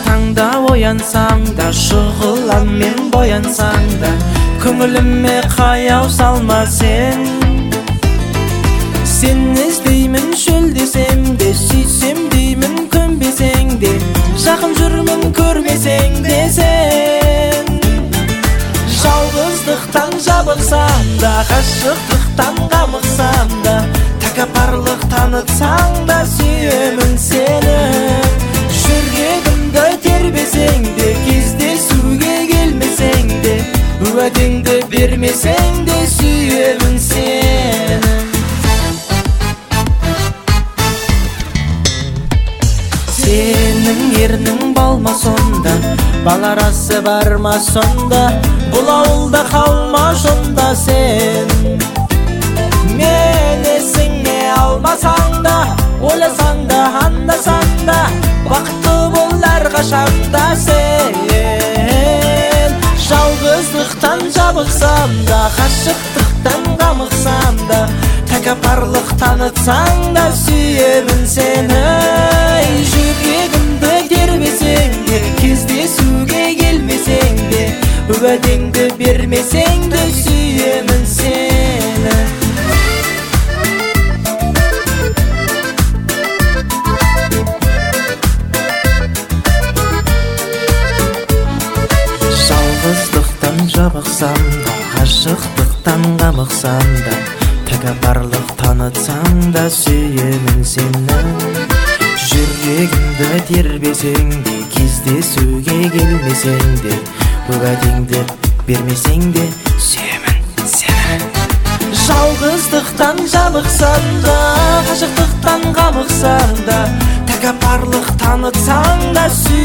таңда оянсаң да, шұғыламмен боянсаң да, көңіліме қаяу салма сен. Сен іздеймін шөлдесем де, сүйсем деймін көнбесең де, жақын жүрмін көрмесең де сен. Жалғыздықтан жабықсам да, ғашықтықтан қамықсам да, тәкаппарлық танытсаң да, сүйемін сені. Жүрегімді тербесең де, кездесуге келмесең де, уәдеңді бермесең де, сүйемін сені. Сенің ернің балма сонда, баларасы бар ма сонда, бұл ауылда қалма сонда сен. Мен есіңе алмасаң да, ойласаң да, андасаң да, бақытты бол әрқашанда сен. Жалғыздықтан жабықсам да, ғашықтықтан қамықсам да, тәкаппарлық танытсаң да, сүйемін сені. Жүрегімді тербесең де, кездесуге келмесең де, уәдеңді бермесең де, сүйемін сені. Жалғыздықтан жабықсам да, ғашықтықтан қамықсам да, тәкаппарлық танытсаң да, сүйемін сені. Жүрегімді тербесең де, кездесуге келмесең де, уәдеңді бермесең де, сүйемін сені. Жалғыздықтан жабықсам да, ғашықтықтан қамықсам да, тәкаппарлық танытсаң да,